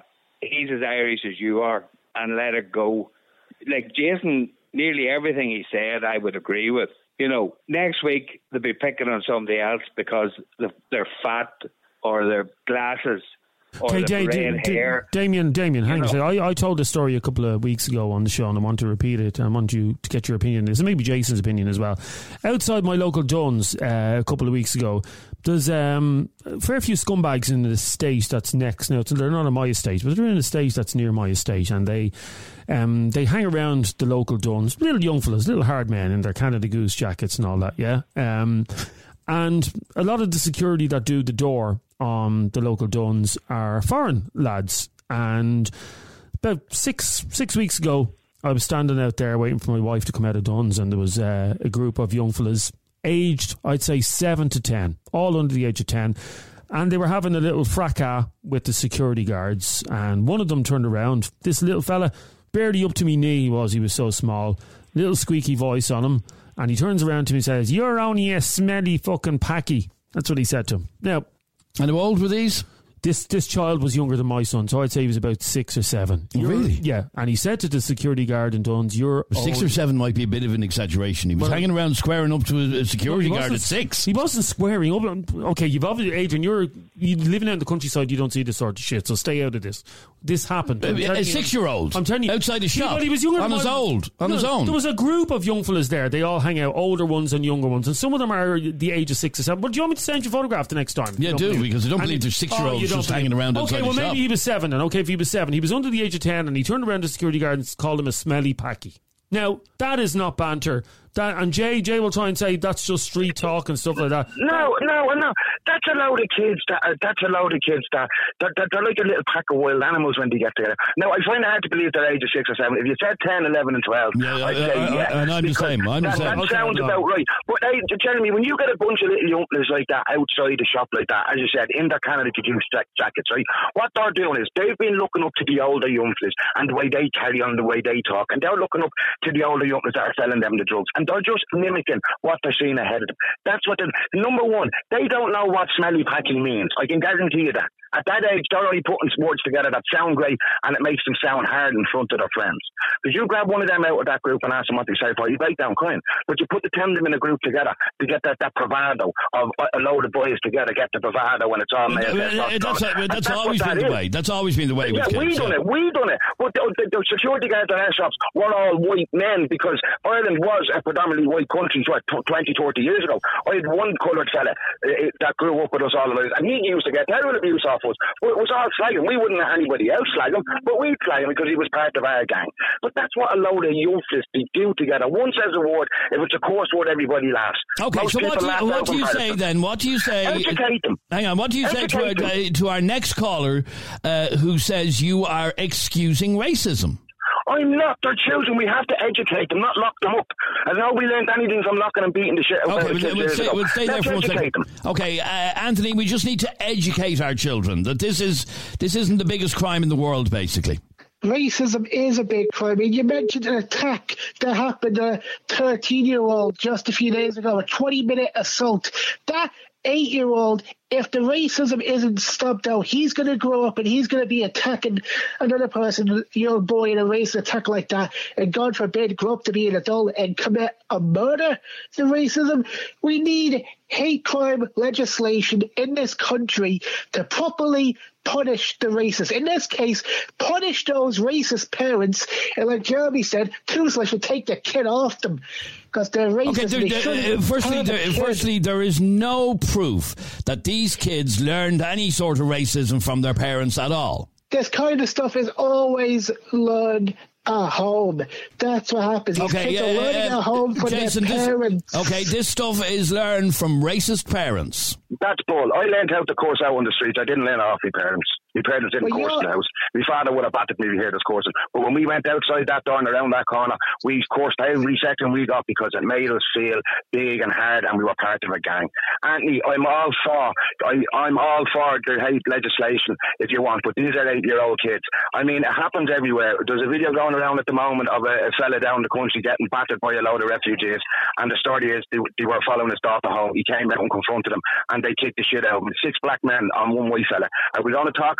Speaker 9: he's as Irish as you are and let it go. Like Jason, nearly everything he said, I would agree with. You know, next week they'll be picking on somebody else because they're fat or their glasses or
Speaker 3: okay,
Speaker 9: the
Speaker 3: da-
Speaker 9: red
Speaker 3: da-
Speaker 9: hair.
Speaker 3: Damien, Damien, hang
Speaker 9: You
Speaker 3: on a
Speaker 9: know.
Speaker 3: second. I, I told this story a couple of weeks ago on the show, and I want to repeat it. I want you to get your opinion on this, and maybe Jason's opinion as well. Outside my local Duns uh, a couple of weeks ago, there's um, a fair few scumbags in the estate that's next. Now, they're not on my estate, but they're in an estate that's near my estate, and they um, they hang around the local Duns. Little young fellas, little hard men in their Canada Goose jackets and all that, yeah? Um, and a lot of the security that do the door on the local Duns are foreign lads. And about six six weeks ago, I was standing out there waiting for my wife to come out of Duns, and there was uh, a group of young fellas aged, I'd say, seven to ten, all under the age of ten. And they were having a little fracas with the security guards. And one of them turned around. This little fella, barely up to me knee he was, he was so small. Little squeaky voice on him. And he turns around to me and says, "You're only a smelly fucking packy." That's what he said to him. Now,
Speaker 2: and how old were these?
Speaker 3: This this child was younger than my son, so I'd say he was about six or seven. You're,
Speaker 2: Really?
Speaker 3: Yeah. And he said to the security guard in Duns, "You're
Speaker 2: Six
Speaker 3: old."
Speaker 2: or seven might be a bit of an exaggeration. He was
Speaker 3: Well,
Speaker 2: hanging around squaring up to a, a security
Speaker 3: He
Speaker 2: guard
Speaker 3: wasn't-
Speaker 2: at six.
Speaker 3: He wasn't squaring up. Okay, you've obviously, Adrian, you're, you're living out in the countryside, you don't see this sort of shit, so stay out of this. This happened. I'm
Speaker 2: A,
Speaker 3: telling
Speaker 2: a
Speaker 3: you-
Speaker 2: six-year-old
Speaker 3: I'm telling you.
Speaker 2: outside a shop
Speaker 3: Yeah, but he was younger
Speaker 2: on
Speaker 3: than
Speaker 2: his
Speaker 3: my-
Speaker 2: old, on
Speaker 3: No,
Speaker 2: his own.
Speaker 3: There was a group of young fellas there. They all hang out, older ones and younger ones, and some of them are the age of six or seven. But do you want me to send you a photograph the next time?
Speaker 2: Yeah,
Speaker 3: You
Speaker 2: do,
Speaker 3: don't
Speaker 2: because I don't
Speaker 3: And
Speaker 2: believe
Speaker 3: he-
Speaker 2: there's six-year-olds
Speaker 3: Oh, you don't
Speaker 2: just
Speaker 3: believe-
Speaker 2: hanging around
Speaker 3: Okay,
Speaker 2: outside
Speaker 3: well,
Speaker 2: a
Speaker 3: maybe
Speaker 2: shop.
Speaker 3: he was seven then. Okay, if he was seven. He was under the age of ten, and he turned around to the security guard and called him a smelly packy. Now, that is not banter. That, and Jay, Jay will try and say that's just street talk and stuff like that.
Speaker 6: No, no, no. That's a load of kids. That uh, that's a load of kids that they're, they're, they're like a little pack of wild animals when they get together. Now, I find it hard to believe they're age of six or seven. If you said ten, eleven, and twelve,
Speaker 2: Yeah,
Speaker 6: I'd
Speaker 2: uh,
Speaker 6: say
Speaker 2: uh,
Speaker 6: yeah.
Speaker 2: and I'm the
Speaker 6: because
Speaker 2: same. I'm the
Speaker 6: that,
Speaker 2: same.
Speaker 6: That
Speaker 2: Okay,
Speaker 6: sounds
Speaker 2: no.
Speaker 6: about right. But hey, Jeremy, when you get a bunch of little youngsters like that outside the shop like that, as you said, in their Canada Goose jack- jackets, right? What they're doing is they've been looking up to the older youngsters and the way they carry on, the way they talk, and they're looking up to the older youngsters that are selling them the drugs, and they're just mimicking what they're seeing ahead of them. That's what. Number one, they don't know what smelly packy means. I can guarantee you that. At that age, they're only putting words together that sound great, and it makes them sound hard in front of their friends. Because you grab one of them out of that group and ask them what they say for, you break down crying. But you put the ten of them in a group together to get that, that bravado of a load of boys together, get the bravado when it's all male.
Speaker 2: Uh, uh, That's, uh, that's always
Speaker 6: what
Speaker 2: been
Speaker 6: that
Speaker 2: the
Speaker 6: is.
Speaker 2: way. That's always been the way
Speaker 6: Yeah,
Speaker 2: with
Speaker 6: we
Speaker 2: kids.
Speaker 6: done
Speaker 2: yeah.
Speaker 6: it. We done it. But the, the, the security guards at our shops were all white men because Ireland was a predominantly white country what, twenty, thirty years ago. I had one coloured fella uh, that grew up with us all the lives, and he used to get terrible abuse off us. But it was all slagging. We wouldn't let anybody else slag him, but we'd slag him because he was part of our gang. But that's what a load of youngsters do together. One says a word, if it's a coarse word, everybody laughs.
Speaker 2: Okay,
Speaker 6: Most
Speaker 2: so what do
Speaker 6: people
Speaker 2: you,
Speaker 6: laugh
Speaker 2: what
Speaker 6: out
Speaker 2: do you
Speaker 6: in front
Speaker 2: say
Speaker 6: of them.
Speaker 2: then? What do you say?
Speaker 6: Educate them.
Speaker 2: Hang on. What do you say to our,
Speaker 6: Educate
Speaker 2: uh, to our next caller uh, who says you are excusing racism?
Speaker 6: I'm not. They're children. We have to educate them, not lock them up. And now we learned anything from locking and beating the shit out
Speaker 2: Okay,
Speaker 6: of
Speaker 2: we'll,
Speaker 6: kids
Speaker 2: we'll,
Speaker 6: years
Speaker 2: stay,
Speaker 6: ago.
Speaker 2: we'll stay there
Speaker 6: Let's
Speaker 2: for one
Speaker 6: educate
Speaker 2: second.
Speaker 6: them.
Speaker 2: Okay, uh, Anthony, we just need to educate our children that this is this isn't the biggest crime in the world, basically.
Speaker 10: Racism is a big crime. I mean, you mentioned an attack that happened to a thirteen-year-old just a few days ago, a twenty-minute assault. That eight-year-old, if the racism isn't stopped out, he's going to grow up and he's going to be attacking another person, young boy, in a racist attack like that, and God forbid, grow up to be an adult and commit a murder. The racism, we need hate crime legislation in this country to properly punish the racists. In this case, punish those racist parents, and like Jeremy said, Tusla should take the kid off them because they're racist.
Speaker 2: Okay, there,
Speaker 10: They
Speaker 2: there,
Speaker 10: shouldn't
Speaker 2: uh, firstly,
Speaker 10: harm a
Speaker 2: there,
Speaker 10: kid.
Speaker 2: firstly, there is no proof that these kids learned any sort of racism from their parents at all.
Speaker 10: This kind of stuff is always learned at home. That's what happens. These
Speaker 2: Okay,
Speaker 10: kids
Speaker 2: uh,
Speaker 10: are learning
Speaker 2: uh,
Speaker 10: at home from
Speaker 2: Jason,
Speaker 10: their
Speaker 2: this,
Speaker 10: parents.
Speaker 2: okay, this stuff is learned from racist parents.
Speaker 6: That's bull. I learned how to course out on the streets. I didn't learn it off my parents. My parents didn't
Speaker 10: Well,
Speaker 6: course in
Speaker 10: you're-
Speaker 6: the house. My father would have batted me if he heard us coursing. But when we went outside that door and around that corner, we coursed every second we got because it made us feel big and hard and we were part of a gang. Anthony, I'm all for I, I'm all for the hate legislation if you want, but these are eight-year-old kids. I mean, it happens everywhere. There's a video going around at the moment of a, a fella down the country getting battered by a load of refugees, and the story is they, they were following his daughter home. He came out and confronted them, and they kicked the shit out of him. Six black men on one white fella. Are we going to talk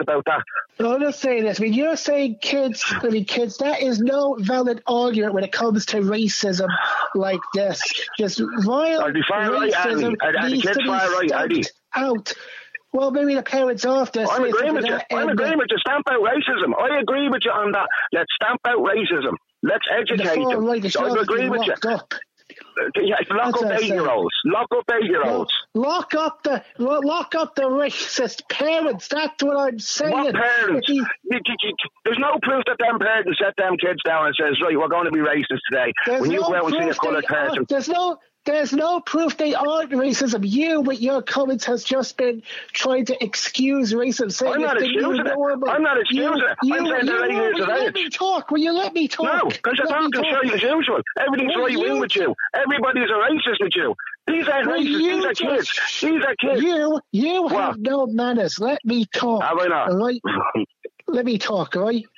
Speaker 6: about that.
Speaker 10: No, I'm just saying this. I mean, you're saying kids, I mean, kids, that is no valid argument when it comes to racism like this. Just vile racism
Speaker 6: right,
Speaker 10: needs to be
Speaker 6: right,
Speaker 10: stamped out. Well, maybe the parents are off there.
Speaker 6: I'm agreeing with you. I'm agreeing with you. Stamp out racism. I agree with you on that. Let's stamp out racism. Let's educate
Speaker 10: the
Speaker 6: them.
Speaker 10: Right,
Speaker 6: I agree with you.
Speaker 10: Up.
Speaker 6: Yeah, lock
Speaker 10: That's
Speaker 6: up eight-year-olds. Lock up eight-year-olds.
Speaker 10: Lock up the lock up the racist parents. That's what I'm saying.
Speaker 6: What parents? You, you, you, there's no proof that them parents set them kids down and says, right, we're going to be racist today.
Speaker 10: There's
Speaker 6: when you
Speaker 10: no
Speaker 6: go out and see a coloured person.
Speaker 10: Are, there's no There's no proof they aren't racism. You, with your comments, has just been trying to excuse racism. Saying
Speaker 6: I'm not excusing it.
Speaker 10: Normal.
Speaker 6: I'm not excusing
Speaker 10: you,
Speaker 6: it.
Speaker 10: You,
Speaker 6: I'm saying they're eight years of age.
Speaker 10: Let me talk. Will you let me talk?
Speaker 6: No, because you're talking straight as usual. Everything's
Speaker 10: well,
Speaker 6: right wing with you. Everybody's a racist with you. These aren't
Speaker 10: well,
Speaker 6: racist. These are kids. These are kids.
Speaker 10: You, you
Speaker 6: what?
Speaker 10: have no manners. Let me talk.
Speaker 6: Have I not?
Speaker 10: All right? Let me talk, all right?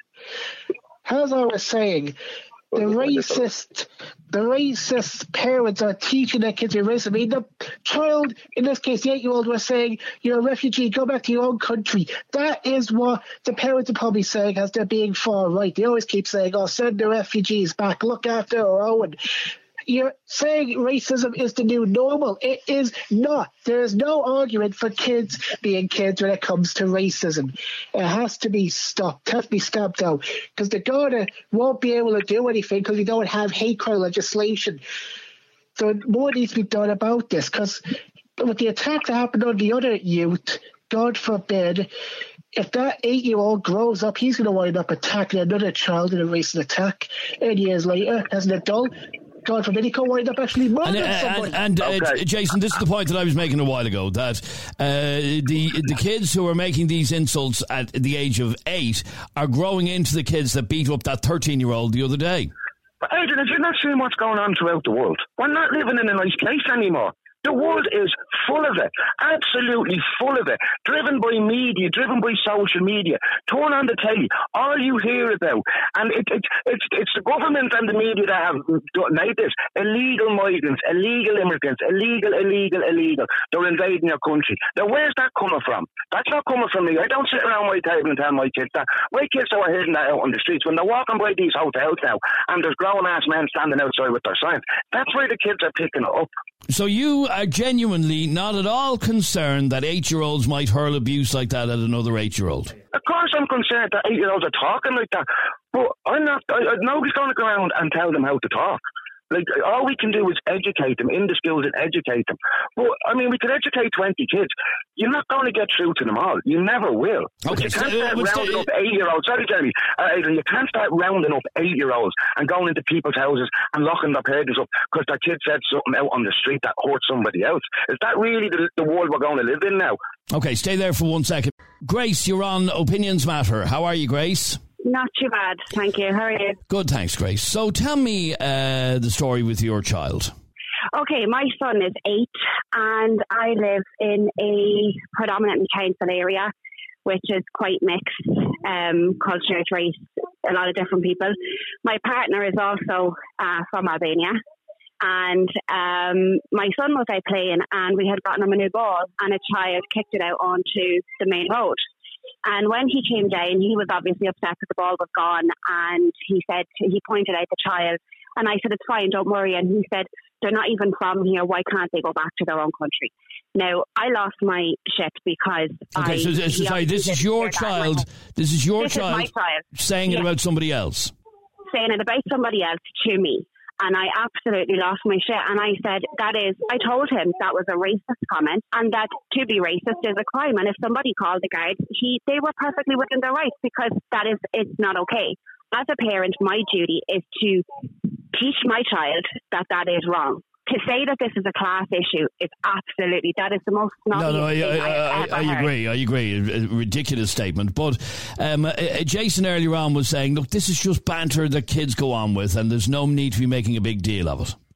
Speaker 10: As I was saying, the racist, the racist parents are teaching their kids to be racist. I mean, the child, in this case, the eight-year-old, was saying, you're a refugee, go back to your own country. That is what the parents are probably saying as they're being far right. They always keep saying, oh, send the refugees back, look after our own. You're saying racism is the new normal. It is not. There is no argument for kids being kids when it comes to racism. It has to be stopped. It has to be stamped out. Because the Garda won't be able to do anything because we don't have hate crime legislation. So more needs to be done about this. Because with the attack that happened on the other youth, God forbid, if that eight-year-old grows up, he's going to wind up attacking another child in a racist attack. And years later, as an adult, God forbid, he could wind up actually murdering
Speaker 2: and,
Speaker 10: somebody.
Speaker 2: And, and uh,
Speaker 6: okay.
Speaker 2: Jason, this is the point that I was making a while ago, that uh, the the kids who are making these insults at the age of eight are growing into the kids that beat up that thirteen-year-old the other day.
Speaker 6: But Adrian, have you not seen what's going on throughout the world? We're not living in a nice place anymore. The world is full of it, absolutely full of it, driven by media, driven by social media. Turn on the telly, all you hear about, and it, it, it's it's the government and the media that have made this. Illegal migrants, illegal immigrants, illegal, illegal, illegal. They're invading your country. Now, where's that coming from? That's not coming from me. I don't sit around my table and tell my kids that. My kids are hearing that out on the streets. When they're walking by these hotels now, and there's grown-ass men standing outside with their signs, that's where the kids are picking it up.
Speaker 2: So you are genuinely not at all concerned that eight-year-olds might hurl abuse like that at another eight-year-old?
Speaker 6: Of course I'm concerned that eight-year-olds are talking like that. But I'm not, I, nobody's going to go around and tell them how to talk. Like, all we can do is educate them in the schools and educate them. But, I mean, we could educate twenty kids. You're not going to get through to them all. You never will.
Speaker 2: Okay,
Speaker 6: you can't
Speaker 2: so, uh,
Speaker 6: start rounding
Speaker 2: stay,
Speaker 6: up eight-year-olds. Sorry, Jeremy. Uh, you can't start rounding up eight-year-olds and going into people's houses and locking their parents up because their kid said something out on the street that hurt somebody else. Is that really the, the world we're going to live in now?
Speaker 2: Okay, stay there for one second. Grace, you're on Opinions Matter. How are you, Grace?
Speaker 11: Not too bad, thank you. How are you?
Speaker 2: Good, thanks, Grace. So tell me uh, the story with your child.
Speaker 11: Okay, my son is eight and I live in a predominantly council area, which is quite mixed, um, culture, race, a lot of different people. My partner is also uh, from Albania. And um, my son was out playing and we had gotten him a new ball and a child kicked it out onto the main road. And when he came down, he was obviously upset that the ball was gone. And he said, he pointed out the child. And I said, it's fine, don't worry. And he said, they're not even from here. Why can't they go back to their own country? Now, I lost my shit because
Speaker 2: okay,
Speaker 11: I...
Speaker 2: so, so sorry, this is your child. This is your
Speaker 11: this
Speaker 2: child,
Speaker 11: is my child
Speaker 2: saying
Speaker 11: yes.
Speaker 2: it about somebody else.
Speaker 11: Saying it about somebody else to me. And I absolutely lost my shit. And I said, that is, I told him that was a racist comment and that to be racist is a crime. And if somebody called the guards, he, they were perfectly within their rights because that is, it's not okay. As a parent, my duty is to teach my child that that is wrong. To say that this is a class issue is absolutely, that is the most
Speaker 2: no, no, I,
Speaker 11: thing
Speaker 2: I, I,
Speaker 11: I've
Speaker 2: I,
Speaker 11: ever
Speaker 2: I agree,
Speaker 11: heard.
Speaker 2: I agree. A, a ridiculous statement. But um, uh, Jason earlier on was saying, look, this is just banter that kids go on with and there's no need to be making a big deal of it.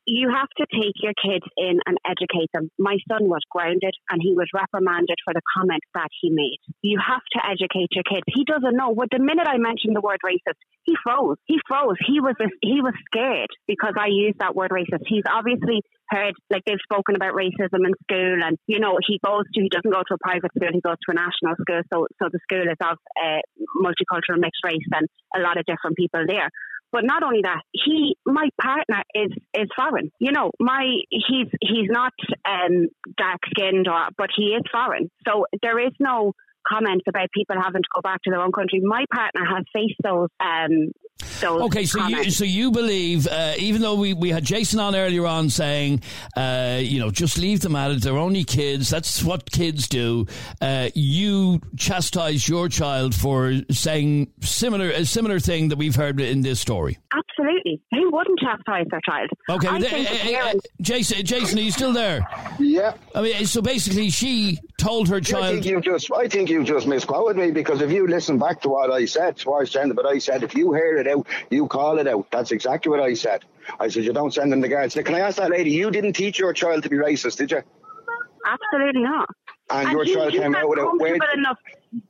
Speaker 11: you have to take your kids in and educate them. My son was grounded and he was reprimanded for the comment that he made. You have to educate your kids. He doesn't know. Well, the minute I mentioned the word racist, he froze. He froze. He was he was scared because I used that word racist. He's obviously heard, like, they've spoken about racism in school, and, you know, he goes to, he doesn't go to a private school, he goes to a national school, so so the school is of uh, multicultural mixed race and a lot of different people there. But not only that, he, my partner is, is foreign. You know, my, he's, he's not um, dark skinned or, but he is foreign. So there is no comments about people having to go back to their own country. My partner has faced those um those
Speaker 2: Okay, so
Speaker 11: comments.
Speaker 2: you so you believe, uh, even though we, we had Jason on earlier on saying, uh, you know, just leave them at it, they're only kids, that's what kids do, uh, you chastise your child for saying similar a similar thing that we've heard in this story.
Speaker 11: Absolutely. Who wouldn't chastise their child?
Speaker 2: Okay,
Speaker 11: I
Speaker 2: th-
Speaker 11: think
Speaker 2: uh,
Speaker 11: the
Speaker 2: uh,
Speaker 11: parents-
Speaker 2: Jason, Jason, are you still there?
Speaker 12: Yeah.
Speaker 2: I mean, so basically she told her child...
Speaker 12: I think you just, I think you just misquoted me, because if you listen back to what I said, towards the end of it, I said, if you hear it out, you call it out. That's exactly what I said. I said, you don't send them the guards. Now, can I ask that lady, you didn't teach your child to be racist, did you?
Speaker 11: Absolutely not.
Speaker 12: And,
Speaker 11: And
Speaker 12: your
Speaker 11: he,
Speaker 12: child
Speaker 11: he
Speaker 12: came
Speaker 11: felt
Speaker 12: out with it. Where,
Speaker 11: comfortable enough.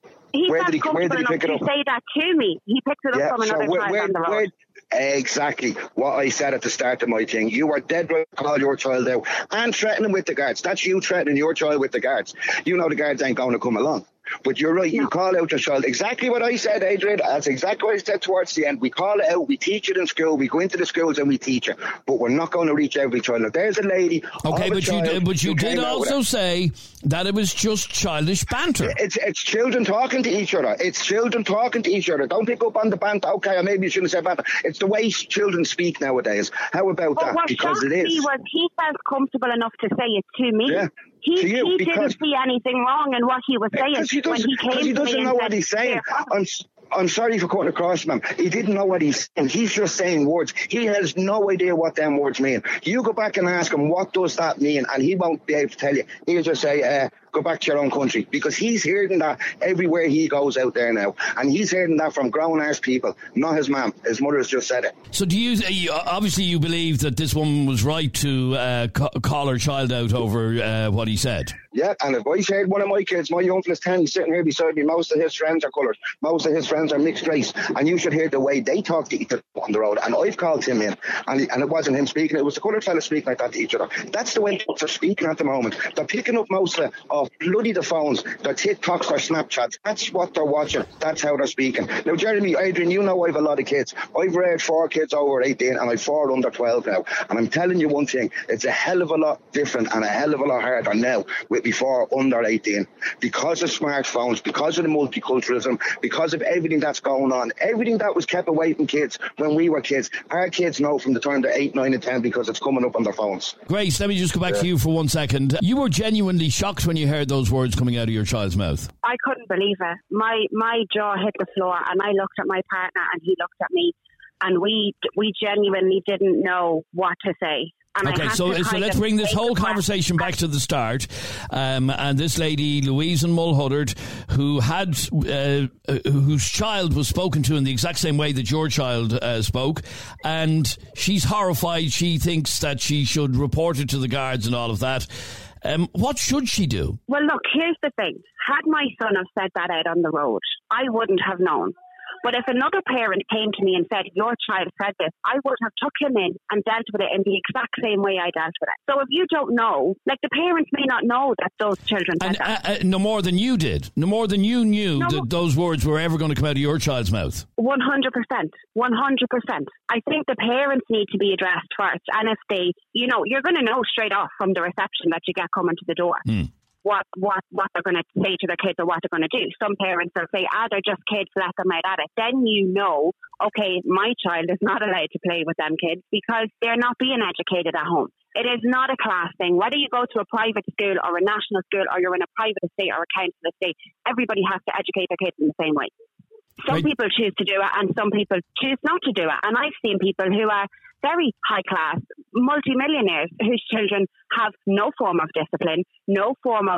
Speaker 11: He
Speaker 12: where
Speaker 11: felt
Speaker 12: did he, where did he
Speaker 11: comfortable
Speaker 12: pick it
Speaker 11: enough
Speaker 12: up?
Speaker 11: to say that to me. He picked it up
Speaker 12: Yeah,
Speaker 11: from
Speaker 12: so
Speaker 11: another
Speaker 12: where,
Speaker 11: child
Speaker 12: where,
Speaker 11: on the road.
Speaker 12: where, exactly what I said at the start of my thing. You are dead right to call your child out and threaten him with the guards. That's you threatening your child with the guards. You know the guards ain't going to come along. But you're right, you call out your child. Exactly what I said, Adrian. That's exactly what I said towards the end. We call it out, we teach it in school, we go into the schools and we teach it. But we're not going to reach every child. Now, there's a lady.
Speaker 2: Okay, but
Speaker 12: child
Speaker 2: you, but you did
Speaker 12: came out with
Speaker 2: also
Speaker 12: it.
Speaker 2: say that it was just childish banter.
Speaker 12: It's it's children talking to each other. It's children talking to each other. Don't pick up on the banter. Okay, or maybe you shouldn't say banter. It's the way children speak nowadays. How about
Speaker 11: But
Speaker 12: that?
Speaker 11: what
Speaker 12: Because
Speaker 11: shocked
Speaker 12: it
Speaker 11: me
Speaker 12: is.
Speaker 11: was he felt comfortable enough to say it to me.
Speaker 12: Yeah.
Speaker 11: He,
Speaker 12: To you,
Speaker 11: he
Speaker 12: because-
Speaker 11: didn't see anything wrong in what he was saying
Speaker 12: Because he
Speaker 11: when
Speaker 12: doesn't,
Speaker 11: he came
Speaker 12: because he
Speaker 11: to me
Speaker 12: doesn't
Speaker 11: and
Speaker 12: know
Speaker 11: said,
Speaker 12: what he's saying.
Speaker 11: "Here,
Speaker 12: I'm, I'm sorry for cutting across, ma'am. He didn't know what he's saying. He's just saying words. He has no idea what them words mean. You go back and ask him, what does that mean? And he won't be able to tell you. He'll just say, uh, go back to your own country, because he's hearing that everywhere he goes out there now, and he's hearing that from grown-ass people, not his mum. His mother has just said it.
Speaker 2: So do you, you obviously you believe that this woman was right to uh, ca- call her child out over uh, what he said?
Speaker 12: Yeah, and if I heard one of my kids, my uncle is ten, he's sitting here beside me, most of his friends are coloured, most of his friends are mixed race, and you should hear the way they talk to each other on the road. And I've called him in, and, he, and it wasn't him speaking, it was the coloured fella speaking like that to each other. That's the way they're speaking at the moment. They're picking up mostly of bloody the phones, their TikToks, their Snapchats. That's what they're watching. That's how they're speaking. Now, Jeremy, Adrian, you know I have a lot of kids. I've reared four kids over eighteen, and I've four under twelve now. And I'm telling you one thing, it's a hell of a lot different and a hell of a lot harder now with before under eighteen, because of smartphones, because of the multiculturalism, because of everything that's going on, everything that was kept away from kids when we were kids. Our kids know from the time they're eight, nine and ten because it's coming up on their phones.
Speaker 2: Grace, let me just go back
Speaker 12: Yeah.
Speaker 2: to you for one second. You were genuinely shocked when you heard those words coming out of your child's mouth.
Speaker 11: I couldn't believe it. My my jaw hit the floor, and I looked at my partner, and he looked at me, and we we genuinely didn't know what to say. And I
Speaker 2: Okay,
Speaker 11: had
Speaker 2: so
Speaker 11: to
Speaker 2: so
Speaker 11: kind
Speaker 2: let's
Speaker 11: of
Speaker 2: bring this
Speaker 11: take
Speaker 2: whole
Speaker 11: the
Speaker 2: conversation back to the start. Um, and this lady, Louise in Mulhuddard, who had uh, uh, whose child was spoken to in the exact same way that your child uh, spoke, and she's horrified. She thinks that she should report it to the guards and all of that. Um, what should she do?
Speaker 11: Well, look, here's the thing. Had my son have said that out on the road, I wouldn't have known. But if another parent came to me and said, your child said this, I would have took him in and dealt with it in the exact same way I dealt with it. So if you don't know, like the parents may not know that those children said
Speaker 2: And
Speaker 11: that.
Speaker 2: uh, uh, no more than you did. No more than you knew
Speaker 11: No.
Speaker 2: that those words were ever going to come out of your child's mouth.
Speaker 11: one hundred percent. one hundred percent. I think the parents need to be addressed first. And if they, you know, you're going to know straight off from the reception that you get coming to the door.
Speaker 2: Hmm.
Speaker 11: What, what what they're going to say to their kids or what they're going to do. Some parents will say, ah, they're just kids, let them out at it. Then you know, okay, my child is not allowed to play with them kids because they're not being educated at home. It is not a class thing. Whether you go to a private school or a national school or you're in a private estate or a council estate, everybody has to educate their kids in the same way. Some
Speaker 2: Right.
Speaker 11: people choose to do it and some people choose not to do it. And I've seen people who are very high class, multimillionaires, whose children have no form of discipline, no form of,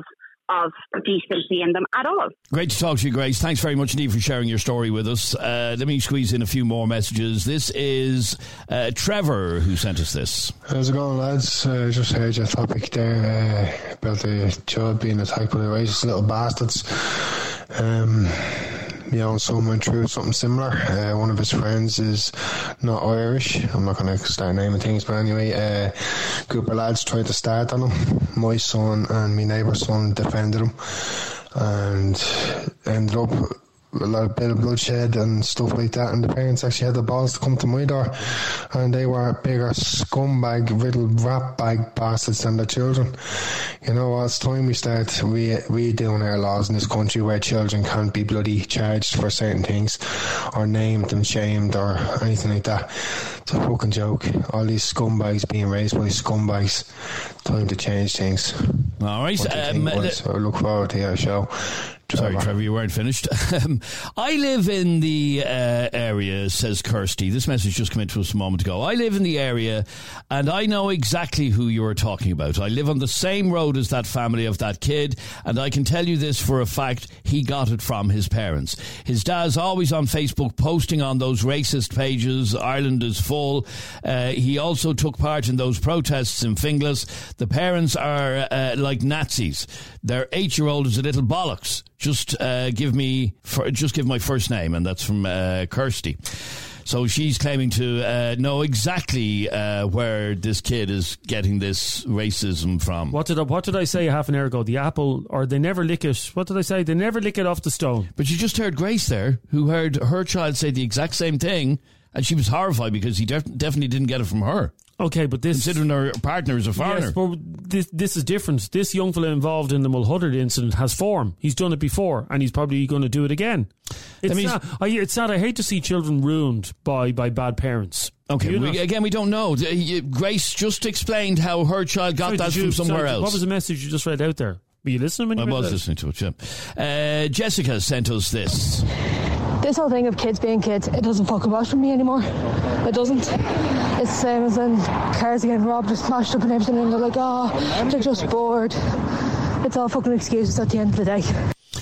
Speaker 11: of decency in them at all.
Speaker 2: Great to talk to you, Grace. Thanks very much indeed for sharing your story with us. Uh, let me squeeze in a few more messages. This is uh, Trevor who sent us this.
Speaker 13: How's it going, lads? I uh, just heard your topic there uh, about the child being attacked by the racist little bastards. Um, you know, someone went through something similar. Uh, one of his friends is not Irish. I'm not going to start naming things, but anyway, a uh, group of lads tried to start on him. My son and my neighbour's son defended him and ended up a lot of bit of bloodshed and stuff like that, and the parents actually had the balls to come to my door, and they were bigger scumbag, riddled rat bag bastards than the children. You know, well, it's time we start re- redoing our laws in this country where children can't be bloody charged for certain things or named and shamed or anything like that. It's a fucking joke. All these scumbags being raised by scumbags. Time to change things.
Speaker 2: All right.
Speaker 13: Um, I look forward to your show.
Speaker 2: Sorry, Trevor, you weren't finished. um, I live in the uh, area, says Kirsty. This message just came into us a moment ago. I live in the area and I know exactly who you are talking about. I live on the same road as that family of that kid, and I can tell you this for a fact, he got it from his parents. His dad's always on Facebook posting on those racist pages, Ireland is full. Uh, he also took part in those protests in Finglas. The parents are uh, like Nazis. Their eight-year-old is a little bollocks. Just uh, give me, for, just give my first name, and that's from uh, Kirsty. So she's claiming to uh, know exactly uh, where this kid is getting this racism from.
Speaker 3: What did I, what did I say half an hour ago? The apple, or they never lick it. What did I say? They never lick it off the stone.
Speaker 2: But you just heard Grace there, who heard her child say the exact same thing, and she was horrified because he def- definitely didn't get it from her.
Speaker 3: Okay, but this...
Speaker 2: Considering her partner is a foreigner.
Speaker 3: Yes, but this, this is different. This young fella involved in the Mulhuddard incident has form. He's done it before, and he's probably going to do it again. It's, means, sad. I, it's sad. I hate to see children ruined by, by bad parents.
Speaker 2: Okay, we, again, we don't know. Grace just explained how her child got sorry, that from you, somewhere
Speaker 3: sorry,
Speaker 2: else.
Speaker 3: What was the message you just read out there? Were you listening when you
Speaker 2: I
Speaker 3: read
Speaker 2: was
Speaker 3: that?
Speaker 2: listening to it, yeah. Uh, Jessica sent us this.
Speaker 14: This whole thing of kids being kids, it doesn't fucking wash for me anymore. It doesn't. It's the same as when cars are getting robbed or smashed up and everything, and they're like, oh, they're just bored. It's all fucking excuses at the end of the day.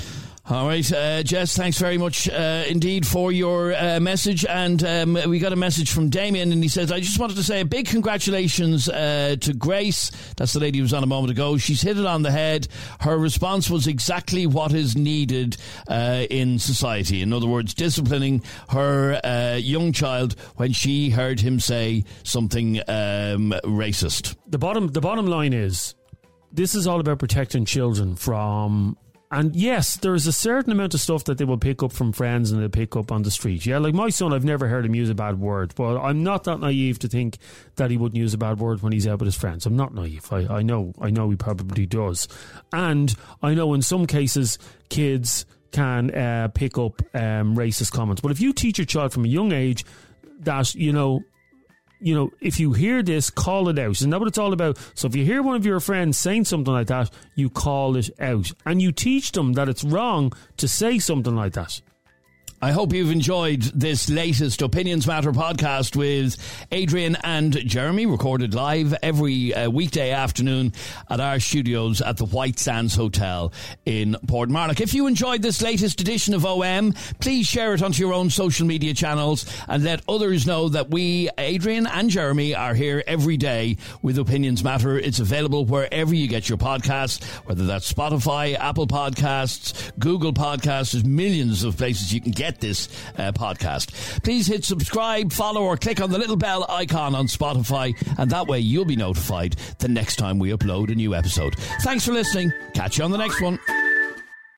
Speaker 2: All right, uh, Jess, thanks very much uh, indeed for your uh, message. And um, we got a message from Damien, and he says, I just wanted to say a big congratulations uh, to Grace. That's the lady who was on a moment ago. She's hit it on the head. Her response was exactly what is needed uh, in society. In other words, disciplining her uh, young child when she heard him say something um, racist.
Speaker 3: The bottom, the bottom line is, this is all about protecting children from... And yes, there's a certain amount of stuff that they will pick up from friends and they'll pick up on the street. Yeah, like my son, I've never heard him use a bad word, but I'm not that naive to think that he wouldn't use a bad word when he's out with his friends. I'm not naive. I, I know, I know he probably does. And I know in some cases, kids can uh, pick up um, racist comments. But if you teach your child from a young age that, you know, you know, if you hear this, call it out. Isn't that what it's all about? So if you hear one of your friends saying something like that, you call it out. And you teach them that it's wrong to say something like that.
Speaker 2: I hope you've enjoyed this latest Opinions Matter podcast with Adrian and Jeremy, recorded live every uh, weekday afternoon at our studios at the White Sands Hotel in Portmarnock. If you enjoyed this latest edition of O M, please share it onto your own social media channels and let others know that we, Adrian and Jeremy, are here every day with Opinions Matter. It's available wherever you get your podcasts, whether that's Spotify, Apple Podcasts, Google Podcasts. There's millions of places you can get this uh, podcast. Please hit subscribe, follow, or click on the little bell icon on Spotify, and that way you'll be notified the next time we upload a new episode. Thanks for listening. Catch you on the next one.